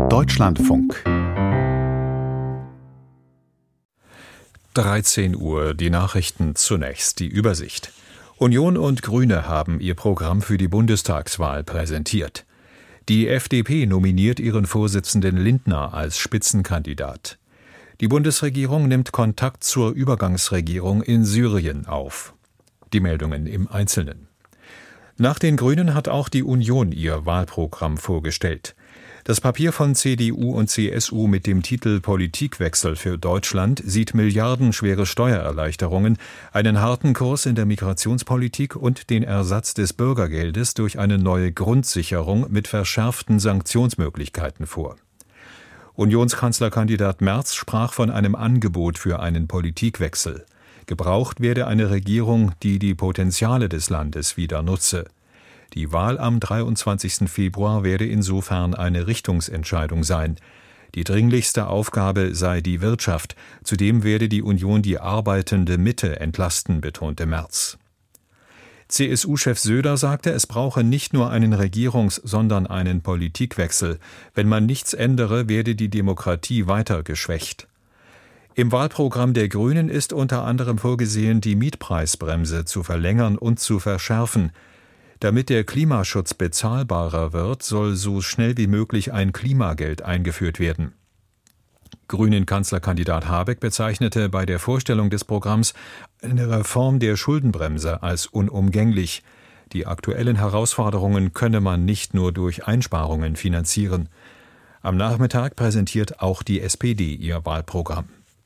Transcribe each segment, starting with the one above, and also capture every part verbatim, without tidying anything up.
Deutschlandfunk. dreizehn Uhr, die Nachrichten zunächst, die Übersicht. Union und Grüne haben ihr Programm für die Bundestagswahl präsentiert. Die F D P nominiert ihren Vorsitzenden Lindner als Spitzenkandidat. Die Bundesregierung nimmt Kontakt zur Übergangsregierung in Syrien auf. Die Meldungen im Einzelnen. Nach den Grünen hat auch die Union ihr Wahlprogramm vorgestellt. Das Papier von C D U und C S U mit dem Titel Politikwechsel für Deutschland sieht milliardenschwere Steuererleichterungen, einen harten Kurs in der Migrationspolitik und den Ersatz des Bürgergeldes durch eine neue Grundsicherung mit verschärften Sanktionsmöglichkeiten vor. Unionskanzlerkandidat Merz sprach von einem Angebot für einen Politikwechsel. Gebraucht werde eine Regierung, die die Potenziale des Landes wieder nutze. Die Wahl am dreiundzwanzigsten Februar werde insofern eine Richtungsentscheidung sein. Die dringlichste Aufgabe sei die Wirtschaft. Zudem werde die Union die arbeitende Mitte entlasten, betonte Merz. C S U-Chef Söder sagte, es brauche nicht nur einen Regierungs-, sondern einen Politikwechsel. Wenn man nichts ändere, werde die Demokratie weiter geschwächt. Im Wahlprogramm der Grünen ist unter anderem vorgesehen, die Mietpreisbremse zu verlängern und zu verschärfen. Damit der Klimaschutz bezahlbarer wird, soll so schnell wie möglich ein Klimageld eingeführt werden. Grünen-Kanzlerkandidat Habeck bezeichnete bei der Vorstellung des Programms eine Reform der Schuldenbremse als unumgänglich. Die aktuellen Herausforderungen könne man nicht nur durch Einsparungen finanzieren. Am Nachmittag präsentiert auch die S P D ihr Wahlprogramm.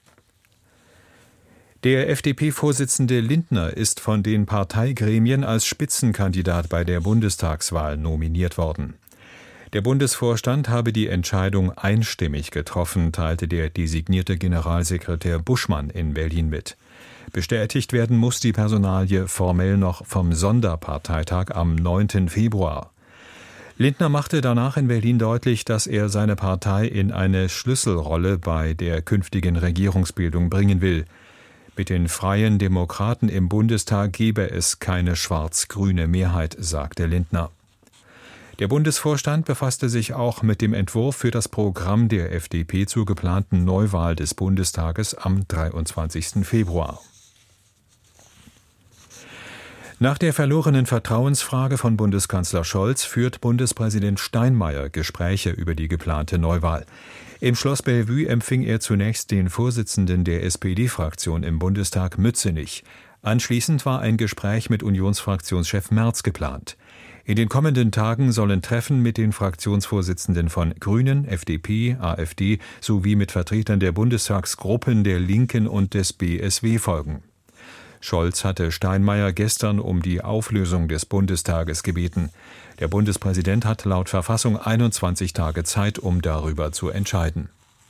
Der F D P-Vorsitzende Lindner ist von den Parteigremien als Spitzenkandidat bei der Bundestagswahl nominiert worden. Der Bundesvorstand habe die Entscheidung einstimmig getroffen, teilte der designierte Generalsekretär Buschmann in Berlin mit. Bestätigt werden muss die Personalie formell noch vom Sonderparteitag am neunten Februar. Lindner machte danach in Berlin deutlich, dass er seine Partei in eine Schlüsselrolle bei der künftigen Regierungsbildung bringen will. Mit den Freien Demokraten im Bundestag gebe es keine schwarz-grüne Mehrheit, sagte Lindner. Der Bundesvorstand befasste sich auch mit dem Entwurf für das Programm der F D P zur geplanten Neuwahl des Bundestages am dreiundzwanzigsten Februar. Nach der verlorenen Vertrauensfrage von Bundeskanzler Scholz führt Bundespräsident Steinmeier Gespräche über die geplante Neuwahl. Im Schloss Bellevue empfing er zunächst den Vorsitzenden der S P D-Fraktion im Bundestag, Mützenich. Anschließend war ein Gespräch mit Unionsfraktionschef Merz geplant. In den kommenden Tagen sollen Treffen mit den Fraktionsvorsitzenden von Grünen, F D P, AfD sowie mit Vertretern der Bundestagsgruppen der Linken und des B S W folgen. Scholz hatte Steinmeier gestern um die Auflösung des Bundestages gebeten. Der Bundespräsident hat laut Verfassung einundzwanzig Tage Zeit, um darüber zu entscheiden.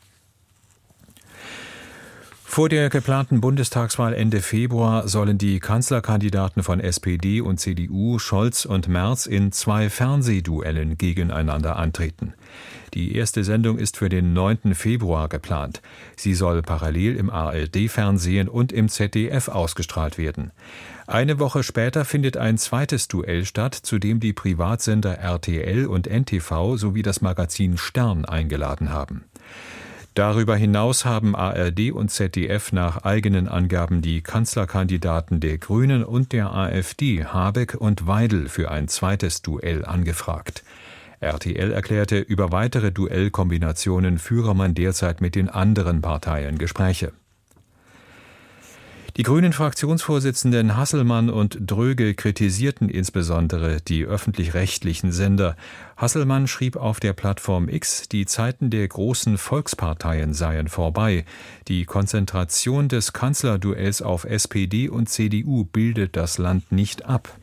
Vor der geplanten Bundestagswahl Ende Februar sollen die Kanzlerkandidaten von S P D und C D U, Scholz und Merz, in zwei Fernsehduellen gegeneinander antreten. Die erste Sendung ist für den neunten Februar geplant. Sie soll parallel im A R D-Fernsehen und im Z D F ausgestrahlt werden. Eine Woche später findet ein zweites Duell statt, zu dem die Privatsender R T L und N T V sowie das Magazin Stern eingeladen haben. Darüber hinaus haben A R D und Z D F nach eigenen Angaben die Kanzlerkandidaten der Grünen und der AfD, Habeck und Weidel, für ein zweites Duell angefragt. R T L erklärte, über weitere Duellkombinationen führe man derzeit mit den anderen Parteien Gespräche. Die Grünen-Fraktionsvorsitzenden Hasselmann und Dröge kritisierten insbesondere die öffentlich-rechtlichen Sender. Hasselmann schrieb auf der Plattform X, die Zeiten der großen Volksparteien seien vorbei. Die Konzentration des Kanzlerduells auf S P D und C D U bildet das Land nicht ab.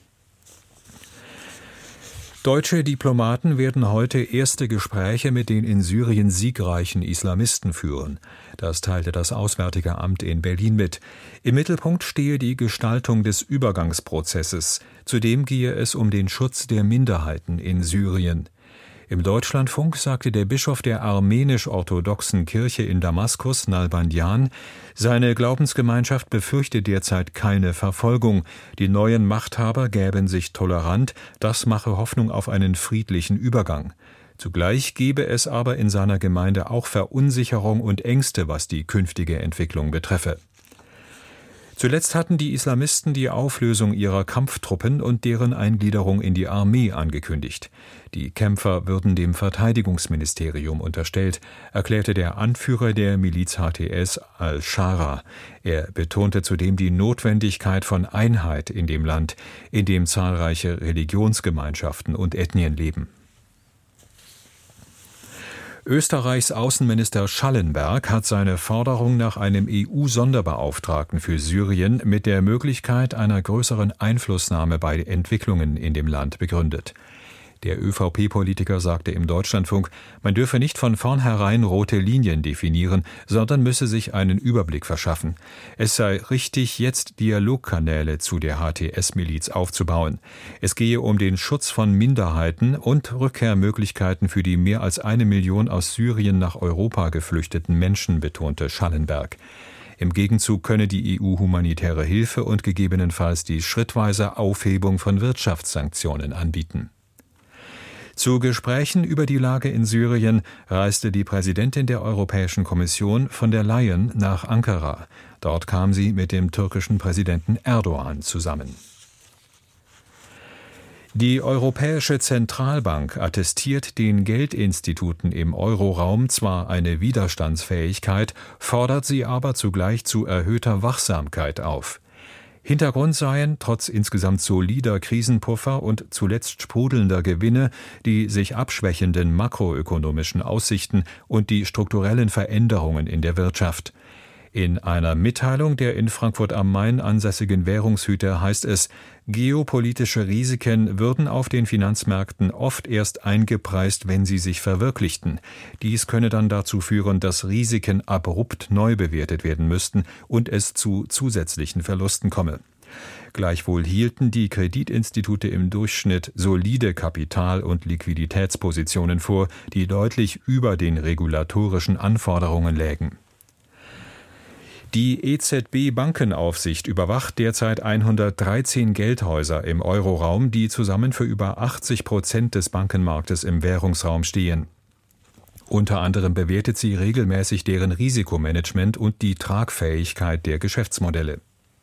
Deutsche Diplomaten werden heute erste Gespräche mit den in Syrien siegreichen Islamisten führen. Das teilte das Auswärtige Amt in Berlin mit. Im Mittelpunkt stehe die Gestaltung des Übergangsprozesses. Zudem gehe es um den Schutz der Minderheiten in Syrien. Im Deutschlandfunk sagte der Bischof der armenisch-orthodoxen Kirche in Damaskus, Nalbandian, seine Glaubensgemeinschaft befürchte derzeit keine Verfolgung. Die neuen Machthaber gäben sich tolerant, das mache Hoffnung auf einen friedlichen Übergang. Zugleich gebe es aber in seiner Gemeinde auch Verunsicherung und Ängste, was die künftige Entwicklung betreffe. Zuletzt hatten die Islamisten die Auflösung ihrer Kampftruppen und deren Eingliederung in die Armee angekündigt. Die Kämpfer würden dem Verteidigungsministerium unterstellt, erklärte der Anführer der Miliz H T S al-Shara. Er betonte zudem die Notwendigkeit von Einheit in dem Land, in dem zahlreiche Religionsgemeinschaften und Ethnien leben. Österreichs Außenminister Schallenberg hat seine Forderung nach einem E U-Sonderbeauftragten für Syrien mit der Möglichkeit einer größeren Einflussnahme bei Entwicklungen in dem Land begründet. Der ÖVP-Politiker sagte im Deutschlandfunk, man dürfe nicht von vornherein rote Linien definieren, sondern müsse sich einen Überblick verschaffen. Es sei richtig, jetzt Dialogkanäle zu der H T S-Miliz aufzubauen. Es gehe um den Schutz von Minderheiten und Rückkehrmöglichkeiten für die mehr als eine Million aus Syrien nach Europa geflüchteten Menschen, betonte Schallenberg. Im Gegenzug könne die E U humanitäre Hilfe und gegebenenfalls die schrittweise Aufhebung von Wirtschaftssanktionen anbieten. Zu Gesprächen über die Lage in Syrien reiste die Präsidentin der Europäischen Kommission von der Leyen nach Ankara. Dort kam sie mit dem türkischen Präsidenten Erdogan zusammen. Die Europäische Zentralbank attestiert den Geldinstituten im Euroraum zwar eine Widerstandsfähigkeit, fordert sie aber zugleich zu erhöhter Wachsamkeit auf. Hintergrund seien, trotz insgesamt solider Krisenpuffer und zuletzt sprudelnder Gewinne, die sich abschwächenden makroökonomischen Aussichten und die strukturellen Veränderungen in der Wirtschaft. In einer Mitteilung der in Frankfurt am Main ansässigen Währungshüter heißt es, geopolitische Risiken würden auf den Finanzmärkten oft erst eingepreist, wenn sie sich verwirklichten. Dies könne dann dazu führen, dass Risiken abrupt neu bewertet werden müssten und es zu zusätzlichen Verlusten komme. Gleichwohl hielten die Kreditinstitute im Durchschnitt solide Kapital- und Liquiditätspositionen vor, die deutlich über den regulatorischen Anforderungen lägen. Die E Z B-Bankenaufsicht überwacht derzeit hundertdreizehn Geldhäuser im Euroraum, die zusammen für über achtzig Prozent des Bankenmarktes im Währungsraum stehen. Unter anderem bewertet sie regelmäßig deren Risikomanagement und die Tragfähigkeit der Geschäftsmodelle.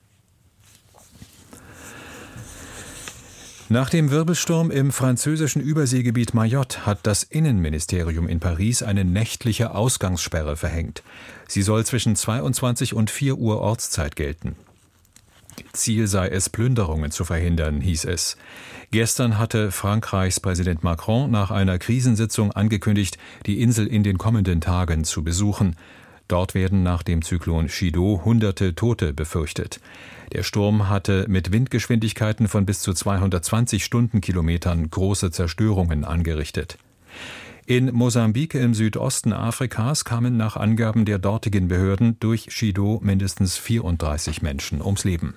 Nach dem Wirbelsturm im französischen Überseegebiet Mayotte hat das Innenministerium in Paris eine nächtliche Ausgangssperre verhängt. Sie soll zwischen zweiundzwanzig und vier Uhr Ortszeit gelten. Ziel sei es, Plünderungen zu verhindern, hieß es. Gestern hatte Frankreichs Präsident Macron nach einer Krisensitzung angekündigt, die Insel in den kommenden Tagen zu besuchen. Dort werden nach dem Zyklon Chido hunderte Tote befürchtet. Der Sturm hatte mit Windgeschwindigkeiten von bis zu zweihundertzwanzig Stundenkilometern große Zerstörungen angerichtet. In Mosambik im Südosten Afrikas kamen nach Angaben der dortigen Behörden durch Chido mindestens vierunddreißig Menschen ums Leben.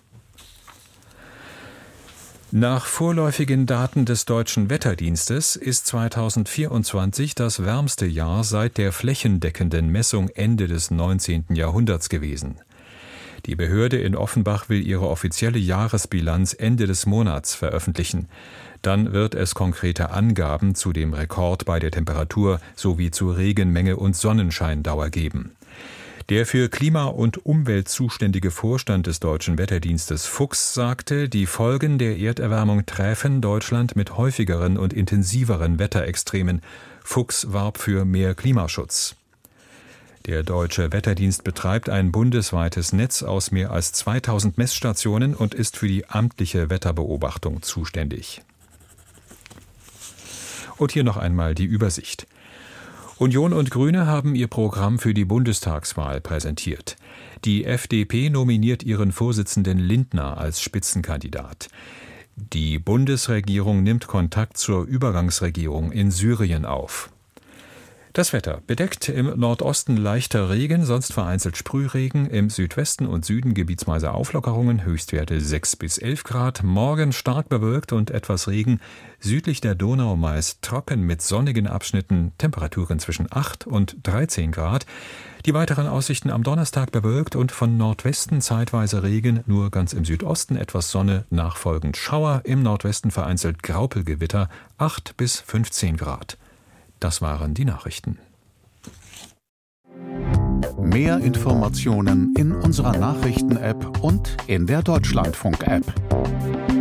Nach vorläufigen Daten des Deutschen Wetterdienstes ist zweitausendvierundzwanzig das wärmste Jahr seit der flächendeckenden Messung Ende des neunzehnten Jahrhunderts gewesen. Die Behörde in Offenbach will ihre offizielle Jahresbilanz Ende des Monats veröffentlichen. Dann wird es konkrete Angaben zu dem Rekord bei der Temperatur sowie zu Regenmenge und Sonnenscheindauer geben. Der für Klima und Umwelt zuständige Vorstand des Deutschen Wetterdienstes Fuchs sagte, die Folgen der Erderwärmung träfen Deutschland mit häufigeren und intensiveren Wetterextremen. Fuchs warb für mehr Klimaschutz. Der Deutsche Wetterdienst betreibt ein bundesweites Netz aus mehr als zweitausend Messstationen und ist für die amtliche Wetterbeobachtung zuständig. Und hier noch einmal die Übersicht. Union und Grüne haben ihr Programm für die Bundestagswahl präsentiert. Die F D P nominiert ihren Vorsitzenden Lindner als Spitzenkandidat. Die Bundesregierung nimmt Kontakt zur Übergangsregierung in Syrien auf. Das Wetter: bedeckt, im Nordosten leichter Regen, sonst vereinzelt Sprühregen, im Südwesten und Süden gebietsweise Auflockerungen, Höchstwerte sechs bis elf Grad, morgen stark bewölkt und etwas Regen, südlich der Donau meist trocken mit sonnigen Abschnitten, Temperaturen zwischen acht und dreizehn Grad. Die weiteren Aussichten: am Donnerstag bewölkt und von Nordwesten zeitweise Regen, nur ganz im Südosten etwas Sonne, nachfolgend Schauer, im Nordwesten vereinzelt Graupelgewitter, acht bis fünfzehn Grad. Das waren die Nachrichten. Mehr Informationen in unserer Nachrichten-App und in der Deutschlandfunk-App.